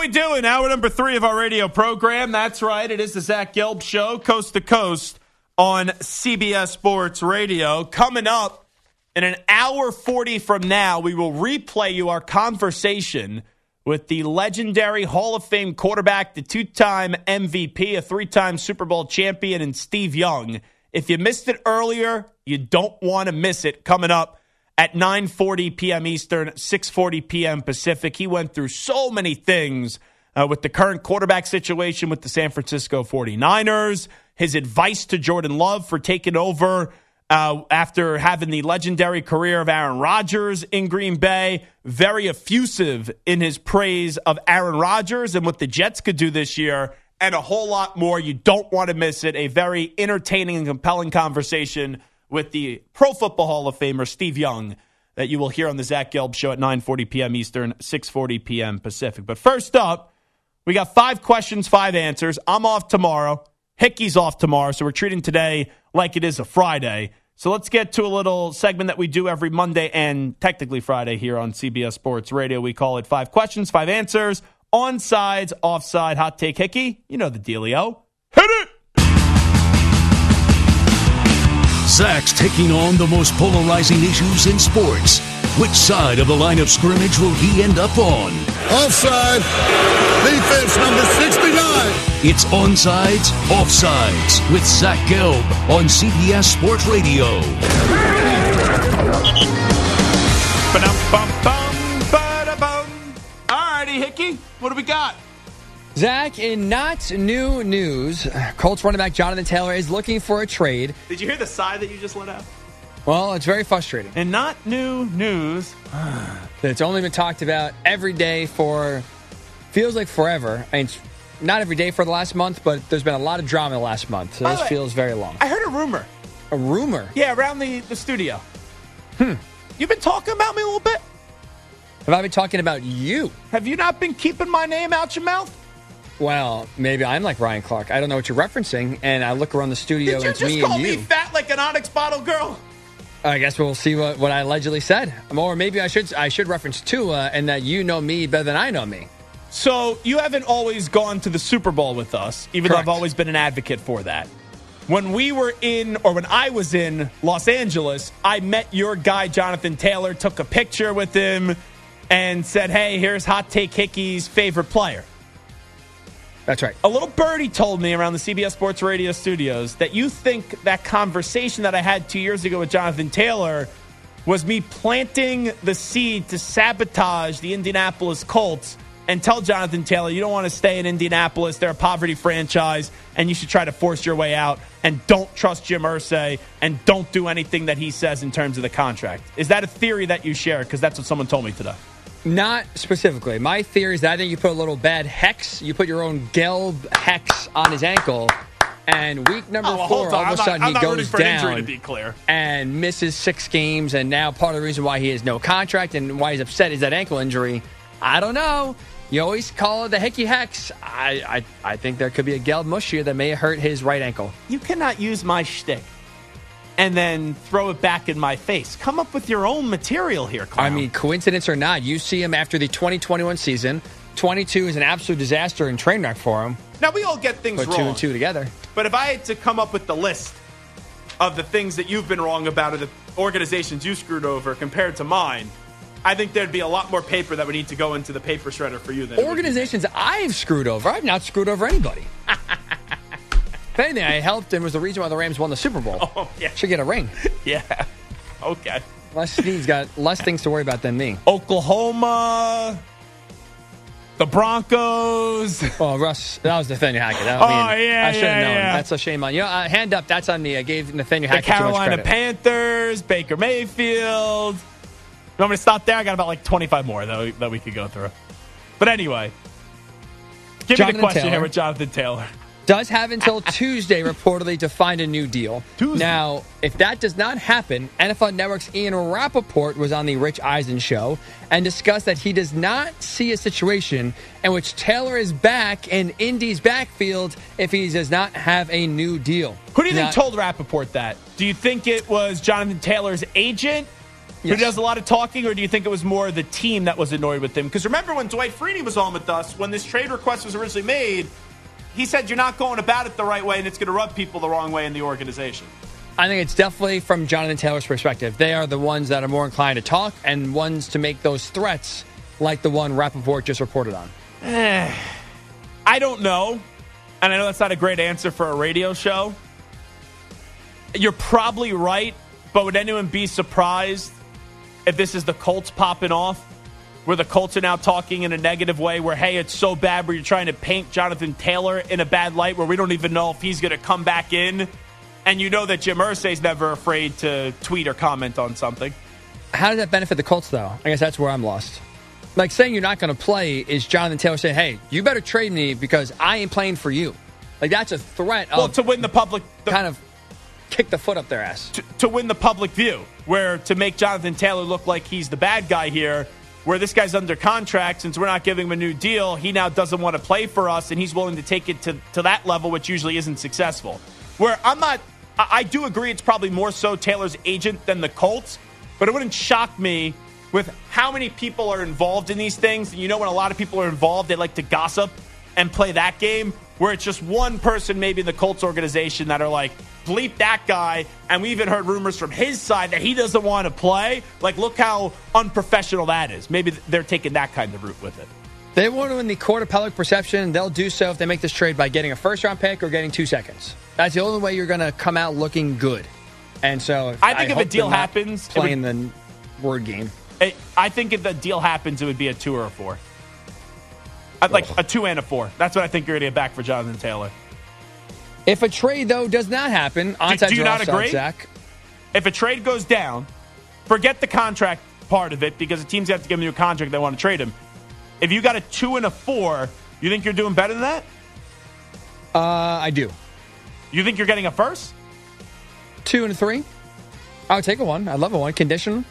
we doing? Hour number 3 of our radio program. That's right. It is the Zach Gelb Show, coast to coast on CBS Sports Radio. Coming up in an hour 40 from now, we will replay you our conversation with the legendary Hall of Fame quarterback, the 2-time MVP, a 3-time Super Bowl champion, and Steve Young. If you missed it earlier, you don't want to miss it. Coming up at 9:40 p.m. Eastern, 6:40 p.m. Pacific. He went through so many things with the current quarterback situation with the San Francisco 49ers, his advice to Jordan Love for taking over after having the legendary career of Aaron Rodgers in Green Bay, very effusive in his praise of Aaron Rodgers and what the Jets could do this year, and a whole lot more. You don't want to miss it. A very entertaining and compelling conversation with the Pro Football Hall of Famer Steve Young that you will hear on the Zach Gelb Show at 9:40 p.m. Eastern, 6:40 p.m. Pacific. But first up, we got 5 questions, 5 answers. I'm off tomorrow. Hickey's off tomorrow, so we're treating today like it is a Friday. So let's get to a little segment that we do every Monday and technically Friday here on CBS Sports Radio. We call it 5 questions, 5 answers, onsides, offside, hot take. Hickey, you know the dealio. Hit it! Zach's taking on the most polarizing issues in sports. Which side of the line of scrimmage will he end up on? Offside. Defense number 69. It's Onsides, Offsides with Zach Gelb on CBS Sports Radio. All righty, Hickey, what do we got? Zach, in not new news, Colts running back Jonathan Taylor is looking for a trade. Did you hear the sigh that you just let out? Well, it's very frustrating. And not new news. It's only been talked about every day for, feels like forever. I mean, it's not every day for the last month, but there's been a lot of drama the last month, so this feels very long. I heard a rumor. A rumor? Yeah, around the studio. You've been talking about me a little bit? Have I been talking about you? Have you not been keeping my name out your mouth? Well, maybe I'm like Ryan Clark. I don't know what you're referencing, and I look around the studio and it's me and you. Did you just call me fat like an Onyx bottle girl? I guess we'll see what I allegedly said. Or maybe I should reference Tua and that you know me better than I know me. So you haven't always gone to the Super Bowl with us, even Correct. though I've always been an advocate for that. When I was in Los Angeles, I met your guy, Jonathan Taylor, took a picture with him, and said, hey, here's Hot Take Hickey's favorite player. That's right. A little birdie told me around the CBS Sports Radio studios that you think that conversation that I had 2 years ago with Jonathan Taylor was me planting the seed to sabotage the Indianapolis Colts and tell Jonathan Taylor, you don't want to stay in Indianapolis. They're a poverty franchise, and you should try to force your way out. And don't trust Jim Irsay, and don't do anything that he says in terms of the contract. Is that a theory that you share? Because that's what someone told me today. Not specifically. My theory is that I think you put a little bad hex. You put your own Gelb hex on his ankle, and week number 4, all of a sudden he goes down injury, to be clear, and misses 6 games. And now part of the reason why he has no contract and why he's upset is that ankle injury. I don't know. You always call it the Hickey hex. I think there could be a Gelb mush here that may hurt his right ankle. You cannot use my shtick and then throw it back in my face. Come up with your own material here, clown. I mean, coincidence or not, you see him after the 2021 season. 22 is an absolute disaster and train wreck for him. Now, we all get things Put wrong. 2 and 2 together. But if I had to come up with the list of the things that you've been wrong about or the organizations you screwed over compared to mine, I think there'd be a lot more paper that would need to go into the paper shredder for you than organizations I've screwed over. I've not screwed over anybody. If anything, I helped and was the reason why the Rams won the Super Bowl. Oh, yeah. Should get a ring. Yeah. Okay. Snead's got less things to worry about than me. Oklahoma, the Broncos. Oh, Russ, that was Nathaniel Hackett. I should have known. That's a shame on you. Hand up. That's on me. I gave Nathaniel Hackett too much credit. The Carolina Panthers, Baker Mayfield. You want me to stop there? I got about like 25 more that we could go through. But anyway, give me the question here with Jonathan Taylor. Does have until Tuesday, reportedly, to find a new deal. Tuesday. Now, if that does not happen, NFL Network's Ian Rappaport was on the Rich Eisen show and discussed that he does not see a situation in which Taylor is back in Indy's backfield if he does not have a new deal. Who do you think told Rappaport that? Do you think it was Jonathan Taylor's agent? who does a lot of talking, or do you think it was more the team that was annoyed with him? Because remember when Dwight Freeney was on with us, when this trade request was originally made, he said you're not going about it the right way and it's going to rub people the wrong way in the organization. I think it's definitely from Jonathan Taylor's perspective. They are the ones that are more inclined to talk and ones to make those threats like the one Rappaport just reported on. I don't know. And I know that's not a great answer for a radio show. You're probably right, but would anyone be surprised if this is the Colts popping off, where the Colts are now talking in a negative way, where, hey, it's so bad where you're trying to paint Jonathan Taylor in a bad light, where we don't even know if he's going to come back in, and you know that Jim Irsay's never afraid to tweet or comment on something. How does that benefit the Colts, though? I guess that's where I'm lost. Like, saying you're not going to play is Jonathan Taylor saying, hey, you better trade me because I ain't playing for you. Like, that's a threat of... Well, to win the public... kind of kick the foot up their ass. To win the public view, where to make Jonathan Taylor look like he's the bad guy here, where this guy's under contract, since we're not giving him a new deal, he now doesn't want to play for us, and he's willing to take it to that level, which usually isn't successful. Where I do agree it's probably more so Taylor's agent than the Colts, but it wouldn't shock me with how many people are involved in these things. And you know, when a lot of people are involved, they like to gossip and play that game, where it's just one person maybe in the Colts organization that are like, bleep that guy, and we even heard rumors from his side that he doesn't want to play. Like, look how unprofessional that is. Maybe they're taking that kind of route with it. They want to win the court of public perception. They'll do so if they make this trade by getting a first-round pick or getting 2 seconds. That's the only way you're going to come out looking good. And so I think if a deal happens... Playing the word game. I think if the deal happens, it would be a 2 or a 4. Like a 2 and a 4. That's what I think you're going to get back for Jonathan Taylor. If a trade, though, does not happen, onside do you not agree? Zach. If a trade goes down, forget the contract part of it, because the teams have to give him a new contract. They want to trade him. If you got a 2 and a 4, you think you're doing better than that? I do. You think you're getting a first? 2 and a 3. I would take a 1. I'd love a 1. Conditional.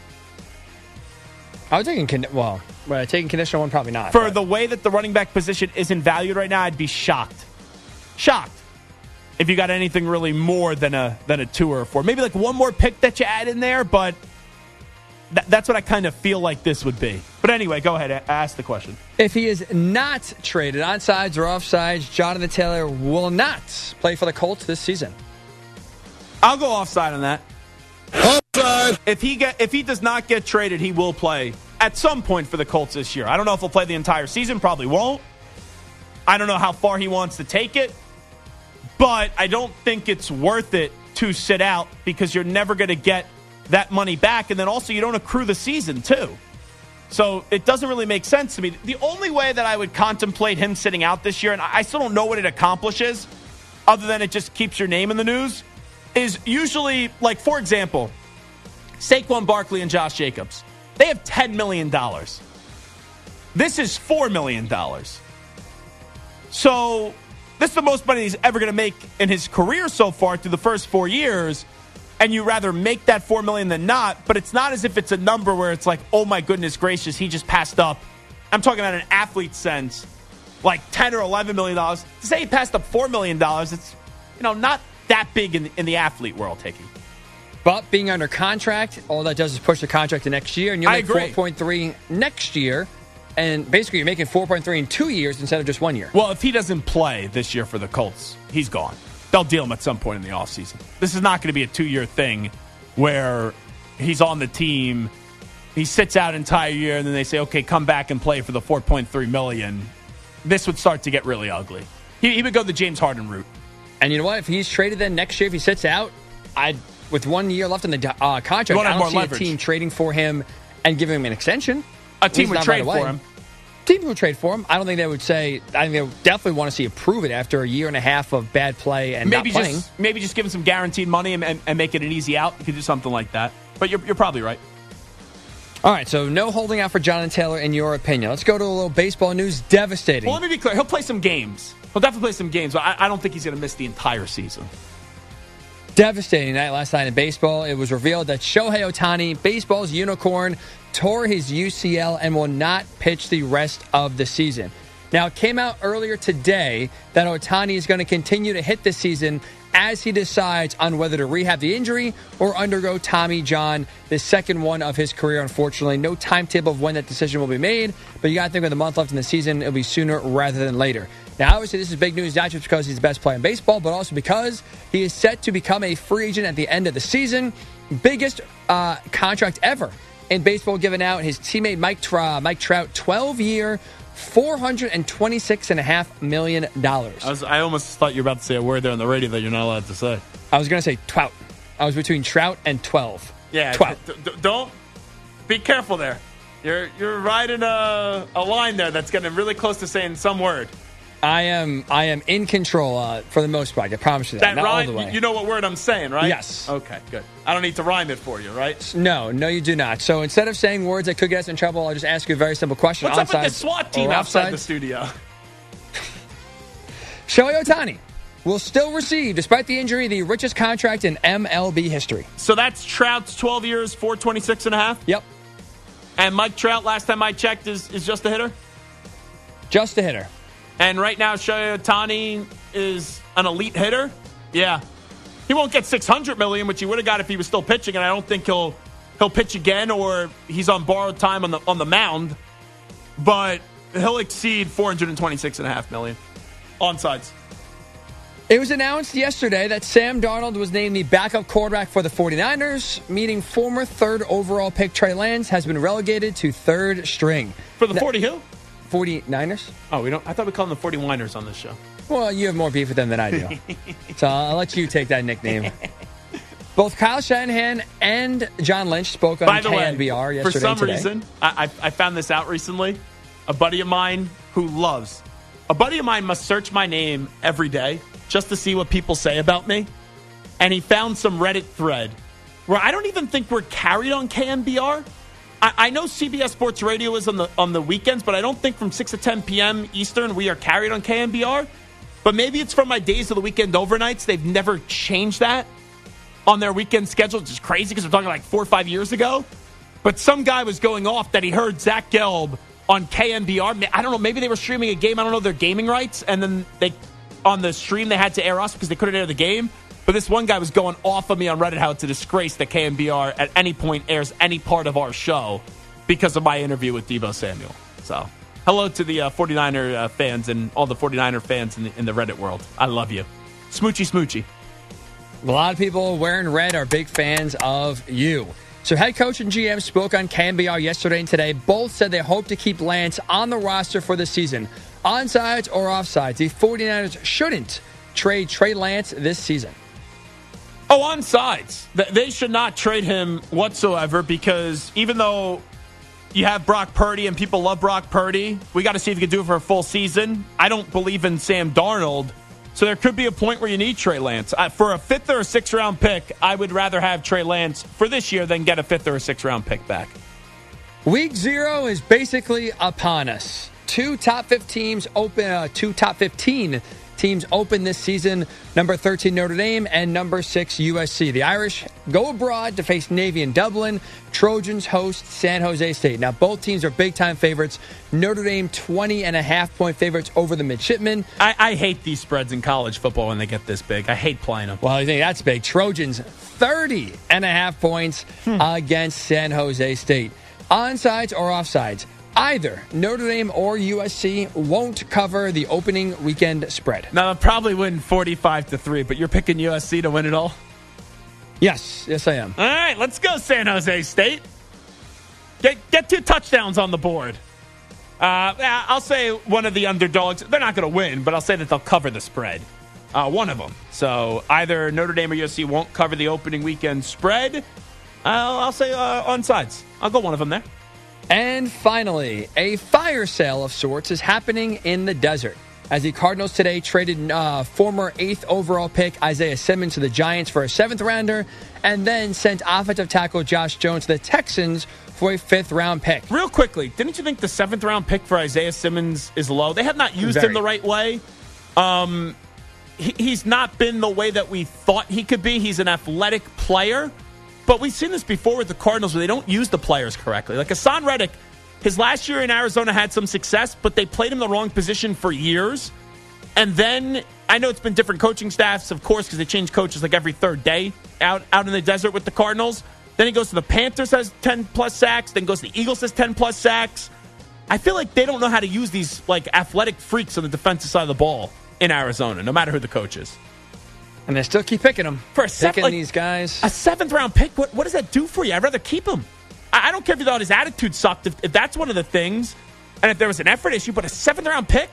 I would take taking conditional 1, probably not. For the way that the running back position isn't valued right now, I'd be shocked. Shocked. If you got anything really more than a 2 or a 4. Maybe like one more pick that you add in there, but that's what I kind of feel like this would be. But anyway, go ahead. Ask the question. If he is not traded, onsides or offsides, Jonathan Taylor will not play for the Colts this season. I'll go offside on that. Offside. If he does not get traded, he will play at some point for the Colts this year. I don't know if he'll play the entire season. Probably won't. I don't know how far he wants to take it. But I don't think it's worth it to sit out, because you're never going to get that money back. And then also you don't accrue the season too. So it doesn't really make sense to me. The only way that I would contemplate him sitting out this year, and I still don't know what it accomplishes other than it just keeps your name in the news, is usually, like, for example, Saquon Barkley and Josh Jacobs. They have $10 million. This is $4 million. So this is the most money he's ever going to make in his career so far through the first 4 years. And you rather make that $4 million than not. But it's not as if it's a number where it's like, oh my goodness gracious, he just passed up. I'm talking about an athlete sense, like $10 or $11 million. To say he passed up $4 million, it's, not that big in the athlete world, Hickey. But being under contract, all that does is push the contract to next year, and you'll make 4.3 next year. And basically, you're making 4.3 in 2 years instead of just 1 year. Well, if he doesn't play this year for the Colts, he's gone. They'll deal him at some point in the offseason. This is not going to be a 2-year thing where he's on the team, he sits out an entire year, and then they say, okay, come back and play for the $4.3 million. This would start to get really ugly. He would go the James Harden route. And you know what? If he's traded then next year, if he sits out, with 1 year left in the contract, I don't see a team trading for him and giving him an extension. A team would trade for him. Team would trade for him. I don't think they would say. I think they would definitely want to see him prove it after a year and a half of bad play and not playing. Maybe just give him some guaranteed money and make it an easy out. You could do something like that. But you're probably right. All right, so no holding out for Jonathan Taylor in your opinion. Let's go to a little baseball news. Devastating. Well, let me be clear. He'll play some games. He'll definitely play some games, but I don't think he's going to miss the entire season. Devastating night last night in baseball. It was revealed that Shohei Ohtani, baseball's unicorn, tore his UCL and will not pitch the rest of the season. Now, it came out earlier today that Ohtani is going to continue to hit this season as he decides on whether to rehab the injury or undergo Tommy John, the second one of his career, unfortunately. No timetable of when that decision will be made, but you got to think with a month left in the season, it'll be sooner rather than later. Now, obviously, this is big news, not just because he's the best player in baseball, but also because he is set to become a free agent at the end of the season. Biggest contract ever in baseball given out. His teammate Mike Trout, 12-year, $426.5 million. I almost thought you were about to say a word there on the radio that you're not allowed to say. I was going to say Trout. I was between Trout and 12. Yeah, Trout. Don't be careful there. You're riding a line there that's getting really close to saying some word. I am in control for the most part. I promise you that. Not rhyme, all the way. You know what word I'm saying, right? Yes. Okay, good. I don't need to rhyme it for you, right? No, you do not. So instead of saying words that could get us in trouble, I'll just ask you a very simple question. What's up with the SWAT team outside the studio? Shohei Ohtani will still receive, despite the injury, the richest contract in MLB history. So that's Trout's 12 years, $426.5? Yep. And Mike Trout, last time I checked, is just a hitter? Just a hitter. And right now, Shohei Ohtani is an elite hitter. Yeah, he won't get $600 million, which he would have got if he was still pitching. And I don't think he'll pitch again, or he's on borrowed time on the mound. But he'll exceed $426.5 million on sides. It was announced yesterday that Sam Darnold was named the backup quarterback for the 49ers, meaning former third overall pick Trey Lance has been relegated to third string. For the 40 who? 49ers? Oh, we don't. I thought we called them the 40-winers on this show. Well, you have more beef with them than I do. So I'll let you take that nickname. Both Kyle Shanahan and John Lynch spoke on KNBR yesterday. For some reason, I found this out recently. A buddy of mine must search my name every day just to see what people say about me. And he found some Reddit thread where I don't even think we're carried on KNBR. I know CBS Sports Radio is on the weekends, but I don't think from 6 to 10 p.m. Eastern we are carried on KNBR. But maybe it's from my days of the weekend overnights. They've never changed that on their weekend schedule, which is crazy because we're talking like 4 or 5 years ago. But some guy was going off that he heard Zach Gelb on KNBR. I don't know, maybe they were streaming a game. I don't know their gaming rights. And then on the stream they had to air us because they couldn't air the game. But this one guy was going off of me on Reddit how it's a disgrace that KNBR at any point airs any part of our show because of my interview with Deebo Samuel. So, hello to the 49er fans and all the 49er fans in the Reddit world. I love you. Smoochy, smoochy. A lot of people wearing red are big fans of you. So head coach and GM spoke on KNBR yesterday and today. Both said they hope to keep Lance on the roster for the season. Onsides or offsides, the 49ers shouldn't trade Trey Lance this season. Oh, on sides. They should not trade him whatsoever because even though you have Brock Purdy and people love Brock Purdy, we got to see if he can do it for a full season. I don't believe in Sam Darnold, so there could be a point where you need Trey Lance. For a 5th or a 6th round pick, I would rather have Trey Lance for this year than get a 5th or a 6th round pick back. Week 0 is basically upon us. Two top 15 teams open this season, number 13 Notre Dame and number 6 USC. The Irish go abroad to face Navy in Dublin. Trojans host San Jose State. Now, both teams are big-time favorites. Notre Dame 20.5-point favorites over the Midshipmen. I hate these spreads in college football when they get this big. I hate playing them. Well, I think that's big. Trojans 30.5 points against San Jose State. Onsides or offsides? Either Notre Dame or USC won't cover the opening weekend spread. Now, they'll probably win 45-3, but you're picking USC to win it all? Yes, I am. All right, let's go San Jose State. Get 2 touchdowns on the board. I'll say one of the underdogs. They're not going to win, but I'll say that they'll cover the spread. One of them. So either Notre Dame or USC won't cover the opening weekend spread. I'll say on sides. I'll go one of them there. And finally, a fire sale of sorts is happening in the desert as the Cardinals today traded former 8th overall pick Isaiah Simmons to the Giants for a 7th rounder and then sent offensive tackle Josh Jones to the Texans for a 5th round pick. Real quickly, didn't you think the 7th round pick for Isaiah Simmons is low? They have not used him the right way. He's not been the way that we thought he could be. He's an athletic player. But we've seen this before with the Cardinals where they don't use the players correctly. Like Hassan Reddick, his last year in Arizona had some success, but they played him the wrong position for years. And then I know it's been different coaching staffs, of course, because they change coaches like every third day out in the desert with the Cardinals. Then he goes to the Panthers, has 10-plus sacks. Then goes to the Eagles, has 10-plus sacks. I feel like they don't know how to use these like athletic freaks on the defensive side of the ball in Arizona, no matter who the coach is. And they still keep picking them. Picking these guys. A 7th-round pick, what does that do for you? I'd rather keep him. I don't care if you thought his attitude sucked, if that's one of the things, and if there was an effort issue, but a 7th-round pick?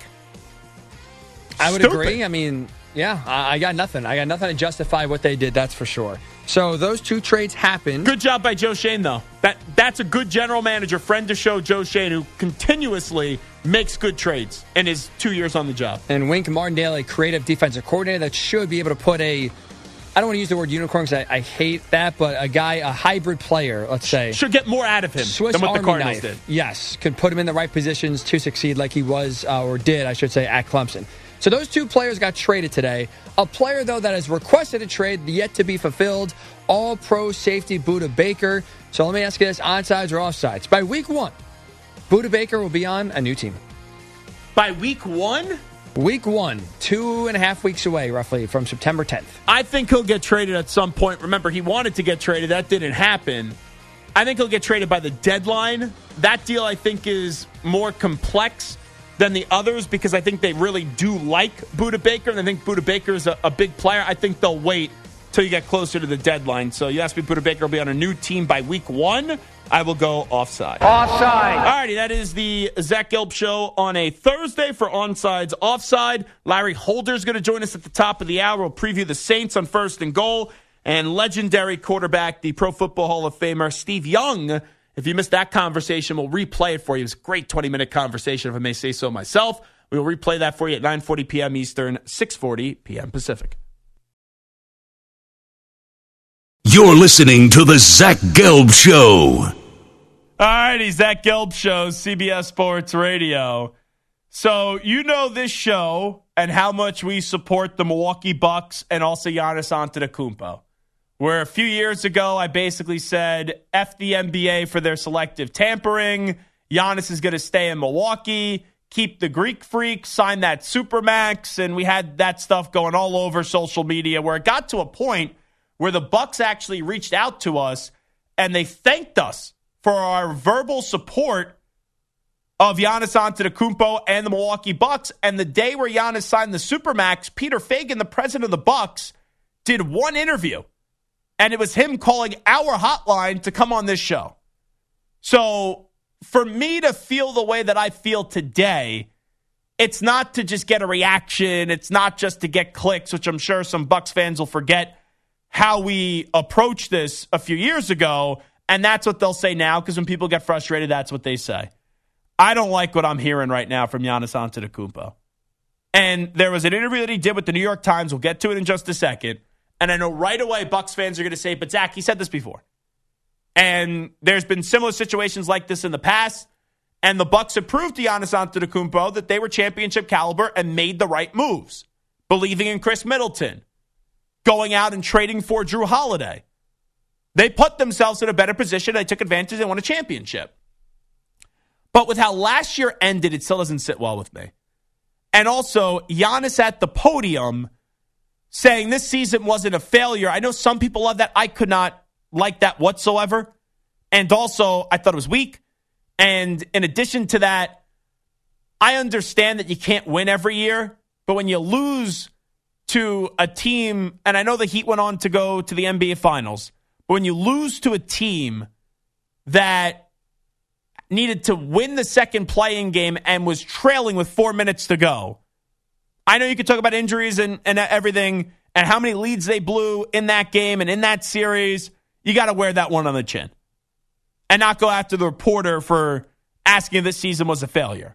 I would agree. I mean, yeah, I got nothing. I got nothing to justify what they did, that's for sure. So those 2 trades happened. Good job by Joe Schoen, though. That's a good general manager, friend to show, Joe Schoen, who continuously makes good trades in his 2 years on the job. And Wink Martindale, a creative defensive coordinator that should be able to put I don't want to use the word unicorn because I hate that, but a hybrid player, let's say. Should get more out of him than what the Cardinals did. Yes, could put him in the right positions to succeed like he was, or did, I should say, at Clemson. So those 2 players got traded today. A player, though, that has requested a trade yet to be fulfilled, all-pro safety Budda Baker. So let me ask you this, onsides or offsides? By week 1, Budda Baker will be on a new team. By week 1? Week 1, 2.5 weeks away, roughly, from September 10th. I think he'll get traded at some point. Remember, he wanted to get traded. That didn't happen. I think he'll get traded by the deadline. That deal, I think, is more complex than the others because I think they really do like Budda Baker, and I think Budda Baker is a big player. I think they'll wait till you get closer to the deadline. So you ask me, Budda Baker will be on a new team by week 1. I will go offside. Offside. All righty, that is the Zach Gelb Show on a Thursday for Onsides Offside. Larry Holder's going to join us at the top of the hour. We'll preview the Saints on 1st and goal. And legendary quarterback, the Pro Football Hall of Famer, Steve Young. If you missed that conversation, we'll replay it for you. It was a great 20-minute conversation, if I may say so myself. We will replay that for you at 9:40 p.m. Eastern, 6:40 p.m. Pacific. You're listening to the Zach Gelb Show. All righty, Zach Gelb Show, CBS Sports Radio. So you know this show and how much we support the Milwaukee Bucks and also Giannis Antetokounmpo. Where a few years ago, I basically said, F the NBA for their selective tampering. Giannis is going to stay in Milwaukee, keep the Greek Freak, sign that Supermax, and we had that stuff going all over social media where it got to a point where the Bucks actually reached out to us and they thanked us for our verbal support of Giannis Antetokounmpo and the Milwaukee Bucks. And the day where Giannis signed the Supermax, Peter Fagan, the president of the Bucks, did one interview. And it was him calling our hotline to come on this show. So for me to feel the way that I feel today, it's not to just get a reaction. It's not just to get clicks, which I'm sure some Bucks fans will forget how we approached this a few years ago. And that's what they'll say now, because when people get frustrated, that's what they say. I don't like what I'm hearing right now from Giannis Antetokounmpo. And there was an interview that he did with the New York Times. We'll get to it in just a second. And I know right away Bucks fans are going to say, but Zach, he said this before. And there's been similar situations like this in the past. And the Bucks have proved to Giannis Antetokounmpo that they were championship caliber and made the right moves. Believing in Chris Middleton. Going out and trading for Drew Holiday. They put themselves in a better position. They took advantage and won a championship. But with how last year ended, it still doesn't sit well with me. And also, Giannis at the podium saying this season wasn't a failure. I know some people love that. I could not like that whatsoever. And also, I thought it was weak. And in addition to that, I understand that you can't win every year. But when you lose to a team, and I know the Heat went on to go to the NBA Finals, but when you lose to a team that needed to win the second play-in game and was trailing with 4 minutes to go, I know you could talk about injuries and everything and how many leads they blew in that game and in that series. You got to wear that one on the chin and not go after the reporter for asking if this season was a failure.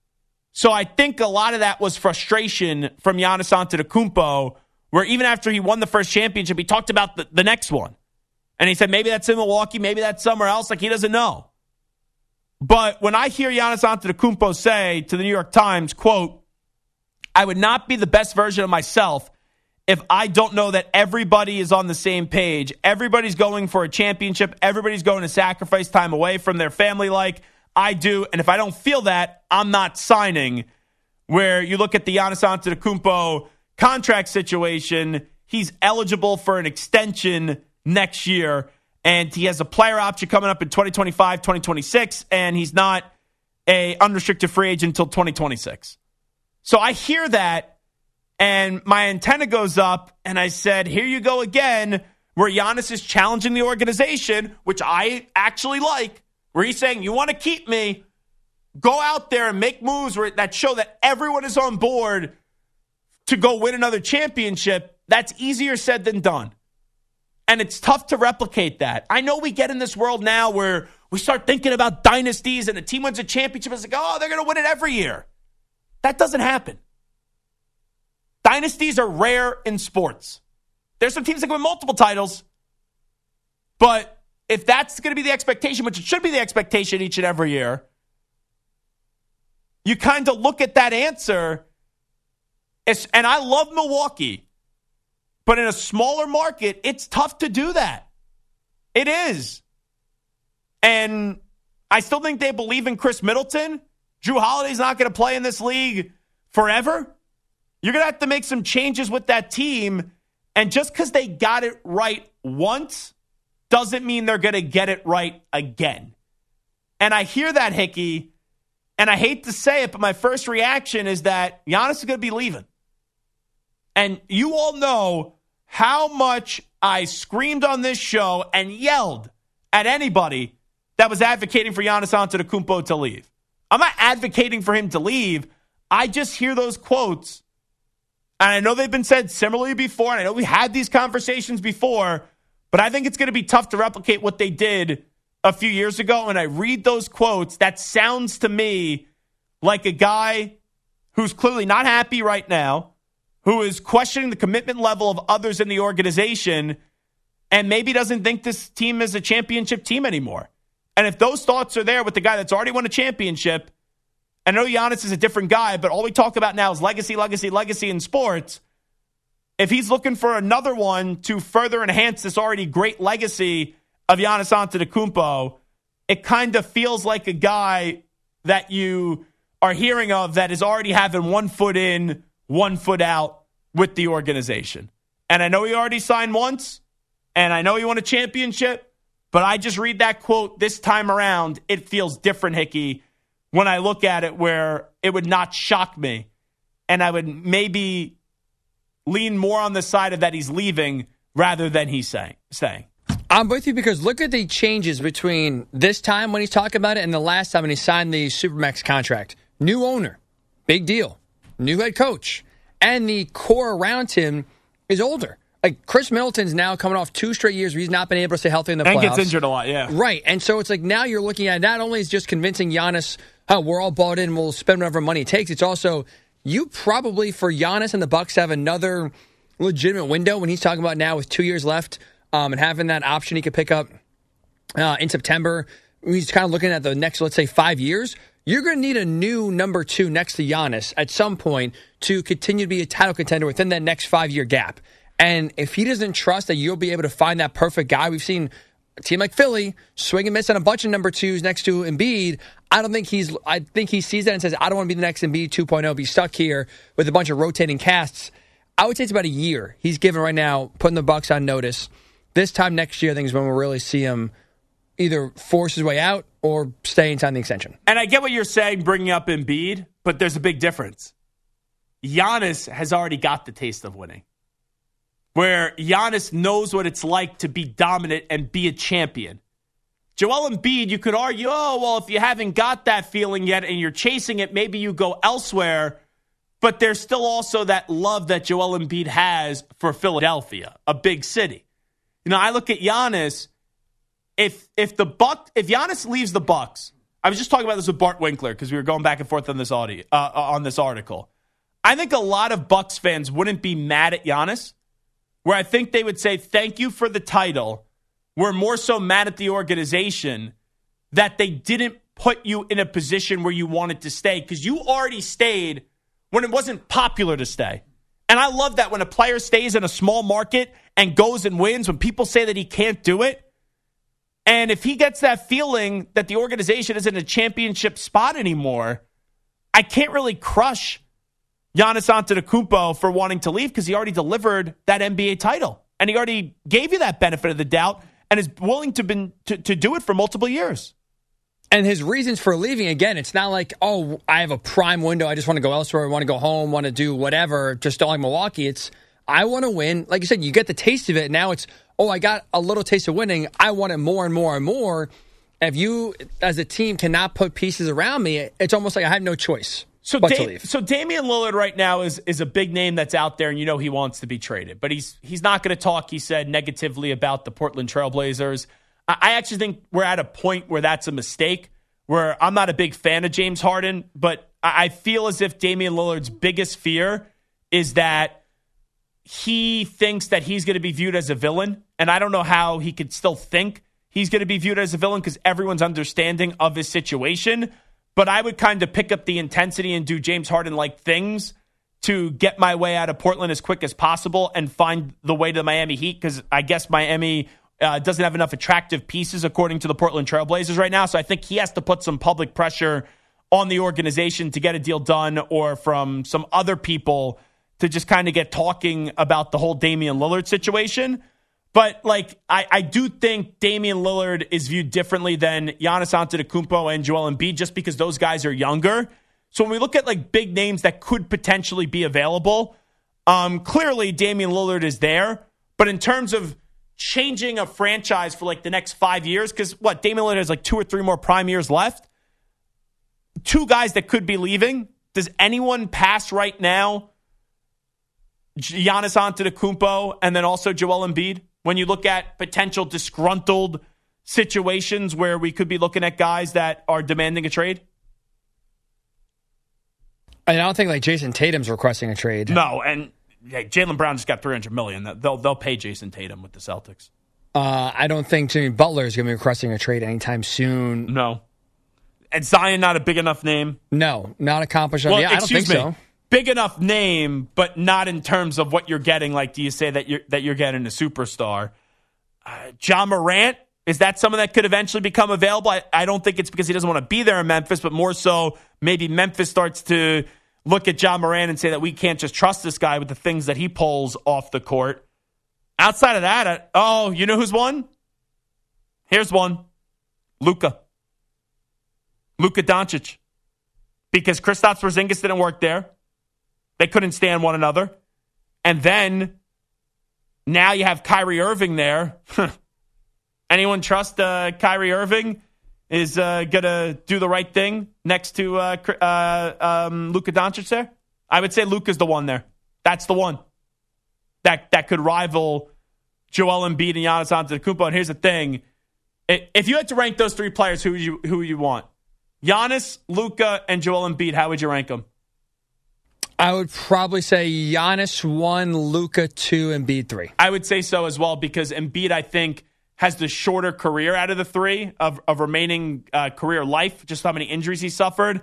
So I think a lot of that was frustration from Giannis Antetokounmpo, where even after he won the first championship, he talked about the next one. And he said, maybe that's in Milwaukee, maybe that's somewhere else. Like, he doesn't know. But when I hear Giannis Antetokounmpo say to the New York Times, quote, I would not be the best version of myself if I don't know that everybody is on the same page. Everybody's going for a championship. Everybody's going to sacrifice time away from their family like I do. And if I don't feel that, I'm not signing. where you look at the Giannis Antetokounmpo contract situation, he's eligible for an extension next year, and he has a player option coming up in 2025, 2026, and he's not a unrestricted free agent until 2026. So I hear that, and my antenna goes up, and I said, here you go again, where Giannis is challenging the organization, which I actually like, where he's saying, you want to keep me, go out there and make moves that show that everyone is on board to go win another championship. That's easier said than done. And it's tough to replicate that. I know we get in this world now where we start thinking about dynasties and a team wins a championship. It's like, oh, they're going to win it every year. That doesn't happen. Dynasties are rare in sports. There's some teams that can win multiple titles. But if that's going to be the expectation, which it should be the expectation each and every year, you kind of look at that answer. And I love Milwaukee. But in a smaller market, it's tough to do that. It is. And I still think they believe in Chris Middleton. Jrue Holiday's not going to play in this league forever. You're going to have to make some changes with that team. And just because they got it right once doesn't mean they're going to get it right again. And I hear that, Hickey, and I hate to say it, but my first reaction is that Giannis is going to be leaving. And you all know how much I screamed on this show and yelled at anybody that was advocating for Giannis Antetokounmpo to leave. I'm not advocating for him to leave. I just hear those quotes, and I know they've been said similarly before, and I know we had these conversations before, but I think it's going to be tough to replicate what they did a few years ago. And I read those quotes, that sounds to me like a guy who's clearly not happy right now, who is questioning the commitment level of others in the organization, and maybe doesn't think this team is a championship team anymore. And if those thoughts are there with the guy that's already won a championship, I know Giannis is a different guy, but all we talk about now is legacy, legacy, legacy in sports. If he's looking for another one to further enhance this already great legacy of Giannis Antetokounmpo, it kind of feels like a guy that you are hearing of that is already having 1 foot in, 1 foot out with the organization. And I know he already signed once, and I know he won a championship, but I just read that quote this time around. It feels different, Hickey, when I look at it, where it would not shock me. And I would maybe lean more on the side of that he's leaving rather than he's staying. I'm with you because look at the changes between this time when he's talking about it and the last time when he signed the Supermax contract. New owner, big deal. New head coach. And the core around him is older. Like, Chris Middleton's now coming off 2 straight years where he's not been able to stay healthy in the playoffs. And gets injured a lot, yeah. Right. And so it's like now you're looking at not only is just convincing Giannis, oh, we're all bought in, we'll spend whatever money it takes. It's also, you probably, for Giannis and the Bucks, have another legitimate window when he's talking about now with 2 years left and having that option he could pick up in September. He's kind of looking at the next, let's say, 5 years. You're going to need a new number 2 next to Giannis at some point to continue to be a title contender within that next 5-year gap. And if he doesn't trust that you'll be able to find that perfect guy, we've seen a team like Philly swing and miss on a bunch of number 2s next to Embiid. I think he sees that and says, I don't want to be the next Embiid 2.0, be stuck here with a bunch of rotating casts. I would say it's about a year he's given right now, putting the Bucks on notice. This time next year, I think, is when we'll really see him either force his way out or stay and sign the extension. And I get what you're saying, bringing up Embiid, but there's a big difference. Giannis has already got the taste of winning, where Giannis knows what it's like to be dominant and be a champion. Joel Embiid, you could argue, oh, well, if you haven't got that feeling yet and you're chasing it, maybe you go elsewhere. But there's still also that love that Joel Embiid has for Philadelphia, a big city. You know, I look at Giannis. If Giannis leaves the Bucks, I was just talking about this with Bart Winkler because we were going back and forth on this article. I think a lot of Bucks fans wouldn't be mad at Giannis, where I think they would say, thank you for the title. We're more so mad at the organization that they didn't put you in a position where you wanted to stay because you already stayed when it wasn't popular to stay. And I love that when a player stays in a small market and goes and wins, when people say that he can't do it. And if he gets that feeling that the organization isn't a championship spot anymore, I can't really crush Giannis Antetokounmpo for wanting to leave because he already delivered that NBA title. And he already gave you that benefit of the doubt and is willing to do it for multiple years. And his reasons for leaving, again, it's not like, oh, I have a prime window. I just want to go elsewhere. I want to go home, want to do whatever. Just don't like Milwaukee. It's, I want to win. Like you said, you get the taste of it. Now it's, oh, I got a little taste of winning. I want it more and more and more. And if you, as a team, cannot put pieces around me, it's almost like I have no choice but to leave. So Damian Lillard right now is a big name that's out there, and you know he wants to be traded. But he's not going to talk, he said, negatively about the Portland Trailblazers. I actually think we're at a point where that's a mistake, where I'm not a big fan of James Harden, but I feel as if Damian Lillard's biggest fear is that he thinks that he's going to be viewed as a villain, and I don't know how he could still think he's going to be viewed as a villain because everyone's understanding of his situation. But I would kind of pick up the intensity and do James Harden-like things to get my way out of Portland as quick as possible and find the way to the Miami Heat, because I guess Miami doesn't have enough attractive pieces according to the Portland Trailblazers right now. So I think he has to put some public pressure on the organization to get a deal done, or from some other people to just kind of get talking about the whole Damian Lillard situation. But like, I do think Damian Lillard is viewed differently than Giannis Antetokounmpo and Joel Embiid, just because those guys are younger. So when we look at like big names that could potentially be available, clearly Damian Lillard is there. But in terms of changing a franchise for like the next 5 years, because Damian Lillard has like 2 or 3 more prime years left. 2 guys that could be leaving. Does anyone pass right now Giannis Antetokounmpo and then also Joel Embiid? When you look at potential disgruntled situations where we could be looking at guys that are demanding a trade? I don't think like Jason Tatum's requesting a trade. No, and Jaylen Brown just got $300 million. They'll pay Jason Tatum with the Celtics. I don't think Jimmy Butler is going to be requesting a trade anytime soon. No. And Zion not a big enough name? No, not accomplished. Well, yeah, I don't think so. Big enough name, but not in terms of what you're getting. Like, do you say that you're getting a superstar? John Morant, is that someone that could eventually become available? I don't think it's because he doesn't want to be there in Memphis, but more so maybe Memphis starts to look at John Morant and say that we can't just trust this guy with the things that he pulls off the court. Outside of that, you know who's one? Here's one. Luka Doncic. Because Kristaps Porzingis didn't work there. They couldn't stand one another. And then now you have Kyrie Irving there. Anyone trust Kyrie Irving is going to do the right thing next to Luka Doncic there? I would say Luka's the one there. That's the one that could rival Joel Embiid and Giannis Antetokounmpo. And here's the thing. If you had to rank those 3 players, who you want? Giannis, Luka, and Joel Embiid, how would you rank them? I would probably say Giannis 1, Luka 2, Embiid 3. I would say so as well, because Embiid, I think, has the shorter career out of the 3 of remaining career life, just how many injuries he suffered.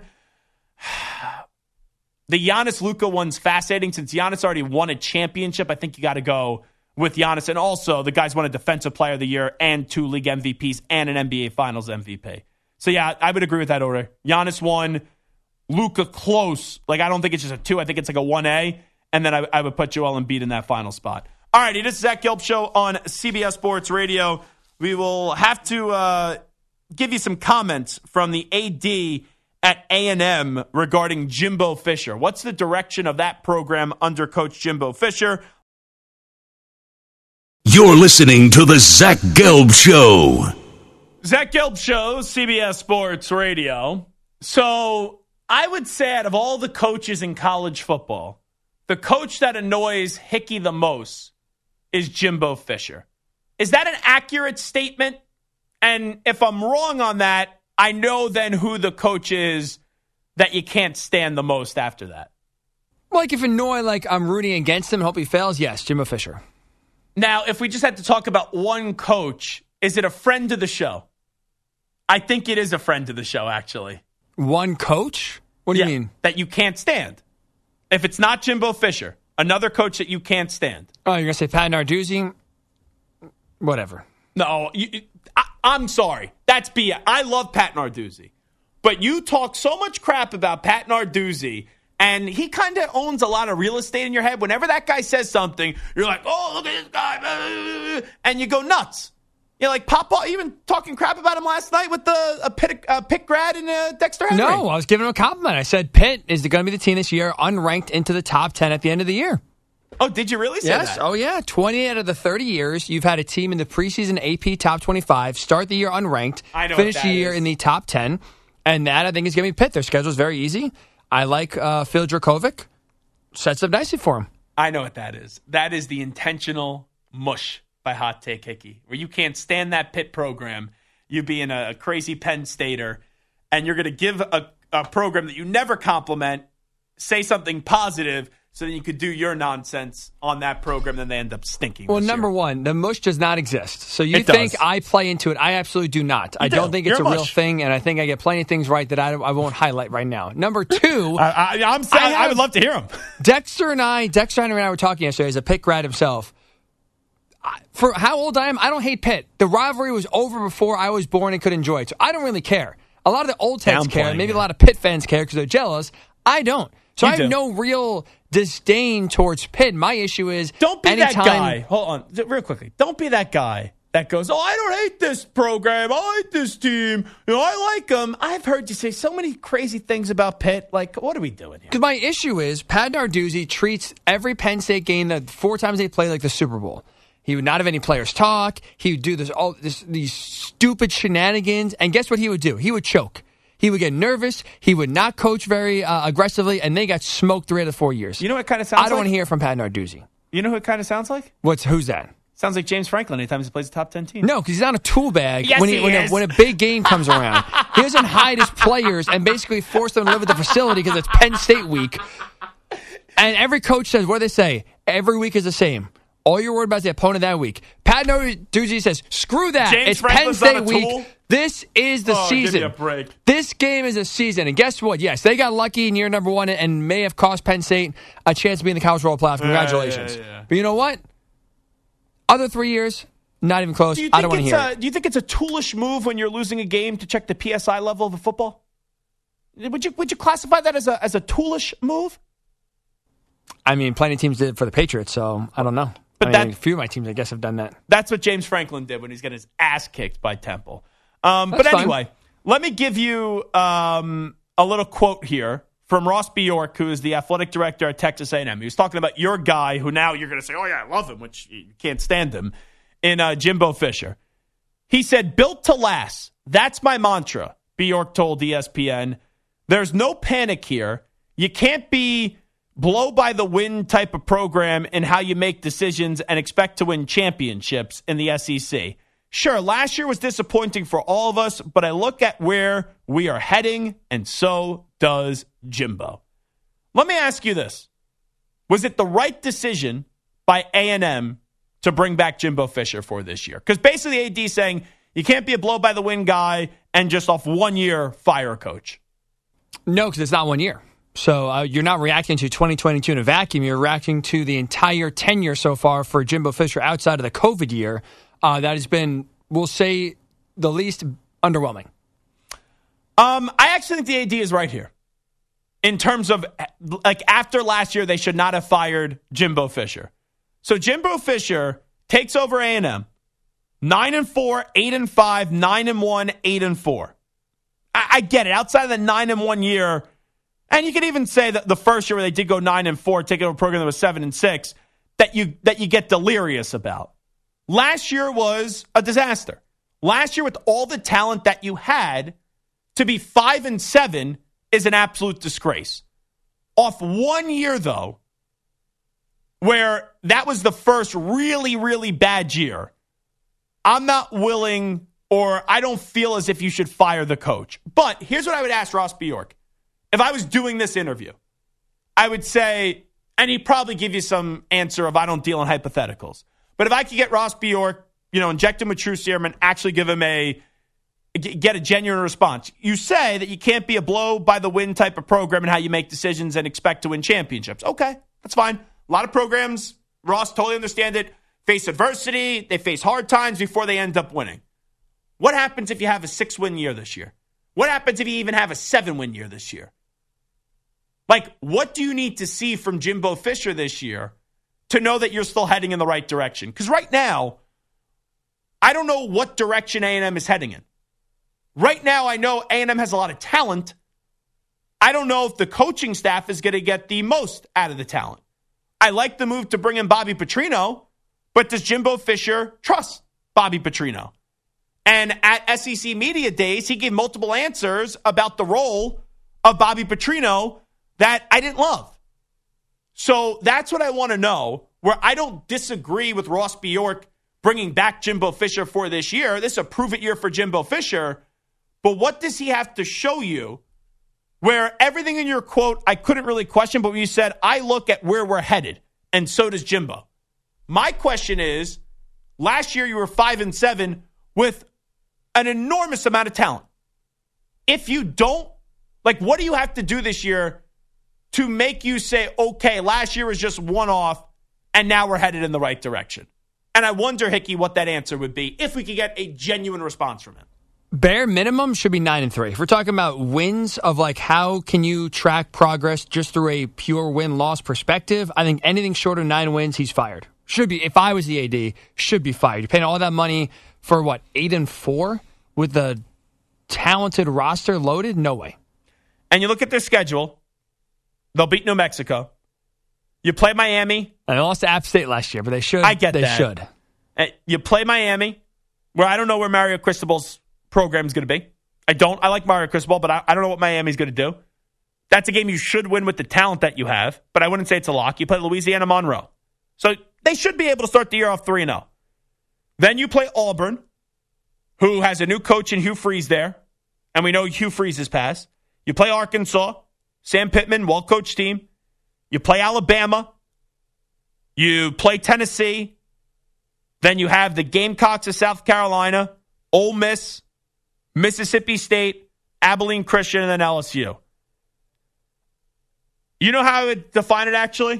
The Giannis-Luka one's fascinating. Since Giannis already won a championship, I think you got to go with Giannis. And also, the guy's won a Defensive Player of the Year and 2 league MVPs and an NBA Finals MVP. So, yeah, I would agree with that order. Giannis 1, Luka close. Like, I don't think it's just a 2. I think it's like a 1A. And then I would put Joel Embiid in that final spot. All righty, this is Zach Gelb Show on CBS Sports Radio. We will have to give you some comments from the AD at A&M regarding Jimbo Fisher. What's the direction of that program under Coach Jimbo Fisher? You're listening to the Zach Gelb Show. Zach Gelb Show, CBS Sports Radio. So I would say out of all the coaches in college football, the coach that annoys Hickey the most is Jimbo Fisher. Is that an accurate statement? And if I'm wrong on that, I know then who the coach is that you can't stand the most after that. Like if annoy, like I'm rooting against him and hope he fails, yes, Jimbo Fisher. Now, if we just had to talk about one coach, is it a friend to the show? I think it is a friend to the show, actually. One coach? What do you mean? That you can't stand. If it's not Jimbo Fisher, another coach that you can't stand. Oh, you're going to say Pat Narduzzi? Whatever. No, I'm sorry. That's BS. I love Pat Narduzzi. But you talk so much crap about Pat Narduzzi And he kind of owns a lot of real estate in your head. Whenever that guy says something, you're like, oh, look at this guy. And you go nuts. You're like, Papa, even talking crap about him last night with the Pitt grad and Dexter Henry. No, I was giving him a compliment. I said Pitt is going to be the team this year, unranked into the top 10 at the end of the year. Oh, did you really say that? Yes. Oh, yeah. 20 out of the 30 years, you've had a team in the preseason AP top 25, start the year unranked, finish the year in the top 10. And that, I think, is going to be Pitt. Their schedule is very easy. I like Phil Dracovic. Sets up nicely for him. I know what that is. That is the intentional mush by Hot Take Hickey, where you can't stand that Pitt program. You being a crazy Penn Stater, and you're going to give a program that you never compliment, say something positive, so that you could do your nonsense on that program, then they end up stinking. Well, number one, the mush does not exist. So you think I play into it. I absolutely do not. I don't think it's a real thing, and I think I get plenty of things right that I won't highlight right now. Number two, I would love to hear them. Dexter Henry and I were talking yesterday as a Pitt grad himself. For how old I am, I don't hate Pitt. The rivalry was over before I was born and could enjoy it, so I don't really care. A lot of the old heads care, maybe a lot of Pitt fans care because they're jealous. I don't. So I have no real disdain towards Pitt. My issue is don't be that guy. Hold on, real quickly. Don't be that guy that goes, "Oh, I don't hate this program. I like this team. I like them." I've heard you say so many crazy things about Pitt. Like, what are we doing here? Because my issue is Pat Narduzzi treats every Penn State game that 4 times they play like the Super Bowl. He would not have any players talk. He would do these stupid shenanigans, and guess what he would do? He would choke. He would get nervous. He would not coach very aggressively, and they got smoked 3 out of 4 years. You know what it kind of sounds like? I don't want to hear from Pat Narduzzi. You know who it kind of sounds like? Who's that? Sounds like James Franklin anytime he plays a top 10 team. No, because he's on a tool bag yes, when a big game comes around. He doesn't hide his players and basically force them to live at the facility because it's Penn State week. And every coach says, what do they say? Every week is the same. All you're worried about is the opponent that week. Pat Narduzzi says, screw that. It's Penn State week. This is the season. Give me a break. This game is a season. And guess what? Yes, they got lucky in year number 1 and may have cost Penn State a chance to be in the College World Playoff. Congratulations. Yeah. But you know what? Other 3 years, not even close. I don't want to hear it. Do you think it's a toolish move when you're losing a game to check the PSI level of a football? Would you classify that as a toolish move? I mean, plenty of teams did it for the Patriots, so I don't know. But a few of my teams, I guess, have done that. That's what James Franklin did when he's getting his ass kicked by Temple. But anyway, let me give you a little quote here from Ross Bjork, who is the athletic director at Texas A&M. He was talking about your guy, who now you're going to say, oh, yeah, I love him, which you can't stand him, in Jimbo Fisher. He said, built to last. That's my mantra, Bjork told ESPN. There's no panic here. You can't be blow-by-the-wind type of program in how you make decisions and expect to win championships in the SEC. Sure, last year was disappointing for all of us, but I look at where we are heading, and so does Jimbo. Let me ask you this. Was it the right decision by A&M to bring back Jimbo Fisher for this year? Because basically the AD saying you can't be a blow-by-the-wind guy and just off 1 year fire a coach. No, because it's not 1 year. So you're not reacting to 2022 in a vacuum. You're reacting to the entire tenure so far for Jimbo Fisher outside of the COVID year. That has been, we'll say, the least underwhelming. I actually think the AD is right here. In terms of, like, after last year, they should not have fired Jimbo Fisher. So Jimbo Fisher takes over A&M. 9-4, 8-5, 9-1, 8-4. I get it. Outside of the 9-1 year, and you could even say that the first year where they did go 9-4, taking over a program that was 7-6, that you get delirious about. Last year was a disaster. Last year, with all the talent that you had, to be 5-7 is an absolute disgrace. Off 1 year, though, where that was the first really, really bad year, I'm not willing, or I don't feel as if you should fire the coach. But here's what I would ask Ross Bjork. If I was doing this interview, I would say, and he'd probably give you some answer of I don't deal in hypotheticals. But if I could get Ross Bjork, inject him with true serum and actually give him get a genuine response. You say that you can't be a blow-by-the-wind type of program in how you make decisions and expect to win championships. Okay, that's fine. A lot of programs, Ross, totally understand it, face adversity, they face hard times before they end up winning. What happens if you have a 6-win year this year? What happens if you even have a 7-win year this year? Like, what do you need to see from Jimbo Fisher this year to know that you're still heading in the right direction? Because right now, I don't know what direction A&M is heading in. Right now, I know A&M has a lot of talent. I don't know if the coaching staff is going to get the most out of the talent. I like the move to bring in Bobby Petrino, but does Jimbo Fisher trust Bobby Petrino? And at SEC Media Days, he gave multiple answers about the role of Bobby Petrino that I didn't love. So that's what I want to know, where I don't disagree with Ross Bjork bringing back Jimbo Fisher for this year. This is a prove-it year for Jimbo Fisher. But what does he have to show you where everything in your quote I couldn't really question, but when you said, I look at where we're headed, and so does Jimbo. My question is, last year you were 5-7 with an enormous amount of talent. If you don't, like, what do you have to do this year to make you say, okay, last year was just one-off, and now we're headed in the right direction? And I wonder, Hickey, what that answer would be if we could get a genuine response from him. Bare minimum should be 9-3. If we're talking about wins of like how can you track progress just through a pure win-loss perspective, I think anything short of 9 wins, he's fired. Should be. If I was the AD, should be fired. You're paying all that money for what, 8-4 with the talented roster loaded? No way. And you look at their schedule, they'll beat New Mexico. You play Miami. And they lost to App State last year, but they should. I get they that. Should. You play Miami, where I don't know where Mario Cristobal's program is going to be. I like Mario Cristobal, but I don't know what Miami's going to do. That's a game you should win with the talent that you have, but I wouldn't say it's a lock. You play Louisiana Monroe. So they should be able to start the year off 3-0. Then you play Auburn, who has a new coach in Hugh Freeze there, and we know Hugh Freeze has passed. You play Arkansas, Sam Pittman, well-coached team. You play Alabama. You play Tennessee. Then you have the Gamecocks of South Carolina, Ole Miss, Mississippi State, Abilene Christian, and then LSU. You know how I would define it, actually?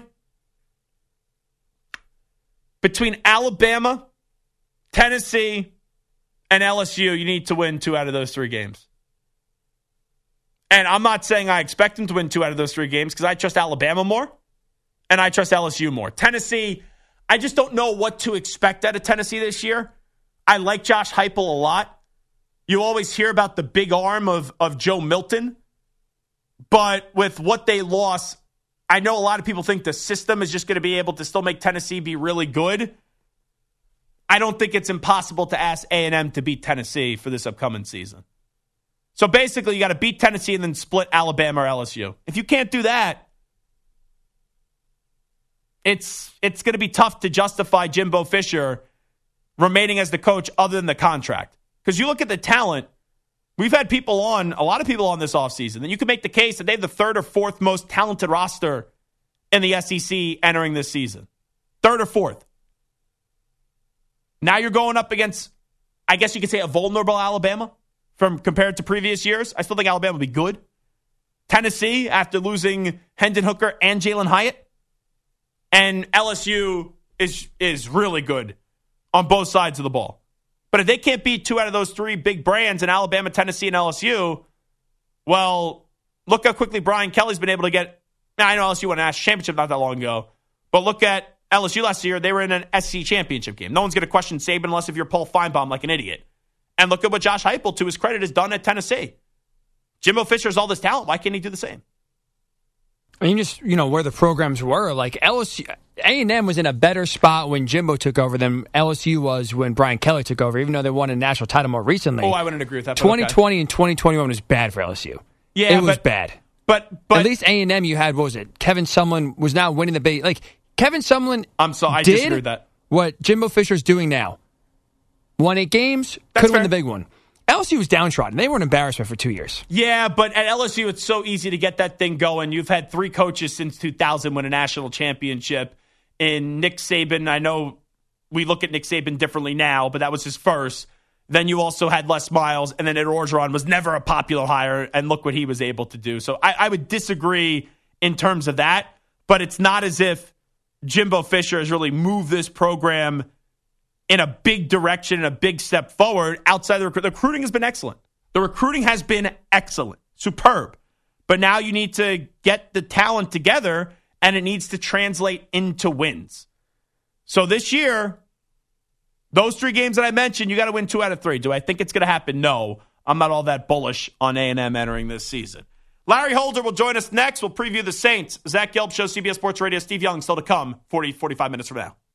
Between Alabama, Tennessee, and LSU, you need to win 2 out of those 3 games. And I'm not saying I expect them to win 2 out of those 3 games because I trust Alabama more and I trust LSU more. Tennessee, I just don't know what to expect out of Tennessee this year. I like Josh Heupel a lot. You always hear about the big arm of Joe Milton. But with what they lost, I know a lot of people think the system is just going to be able to still make Tennessee be really good. I don't think it's impossible to ask A&M to beat Tennessee for this upcoming season. So basically, you got to beat Tennessee and then split Alabama or LSU. If you can't do that, it's going to be tough to justify Jimbo Fisher remaining as the coach other than the contract. Because you look at the talent, we've had a lot of people on this offseason, and you can make the case that they have the 3rd or 4th most talented roster in the SEC entering this season. 3rd or 4th. Now you're going up against, I guess you could say, a vulnerable Alabama compared to previous years. I still think Alabama will be good. Tennessee, after losing Hendon Hooker and Jalen Hyatt. And LSU is really good on both sides of the ball. But if they can't beat 2 out of those 3 big brands in Alabama, Tennessee, and LSU, well, look how quickly Brian Kelly's been able to get. Now, I know LSU won a national championship not that long ago, but look at LSU last year. They were in an SEC championship game. No one's going to question Saban unless if you're Paul Feinbaum like an idiot. And look at what Josh Heupel, to his credit, has done at Tennessee. Jimbo Fisher has all this talent. Why can't he do the same? I mean, just, where the programs were. Like LSU, A&M was in a better spot when Jimbo took over than LSU was when Brian Kelly took over, even though they won a national title more recently. Oh, I wouldn't agree with that. 2020 and 2021 was bad for LSU. Yeah, it was bad. But at least A&M, you had, what was it? Kevin Sumlin was now winning the big. Like, Kevin Sumlin I disagree with that. What Jimbo Fisher's doing now. Won 8 games, could win the big one. LSU was downtrodden. They were an embarrassment for 2 years. Yeah, but at LSU, it's so easy to get that thing going. You've had 3 coaches since 2000 win a national championship. In Nick Saban, I know we look at Nick Saban differently now, but that was his first. Then you also had Les Miles, and then Ed Orgeron was never a popular hire, and look what he was able to do. So I would disagree in terms of that, but it's not as if Jimbo Fisher has really moved this program in a big direction, and a big step forward outside the recruiting has been excellent. The recruiting has been excellent, superb. But now you need to get the talent together, and it needs to translate into wins. So this year, those 3 games that I mentioned, you got to win 2 out of 3. Do I think it's going to happen? No. I'm not all that bullish on A&M entering this season. Larry Holder will join us next. We'll preview the Saints. Zach Gelb Show, CBS Sports Radio. Steve Young still to come 45 minutes from now.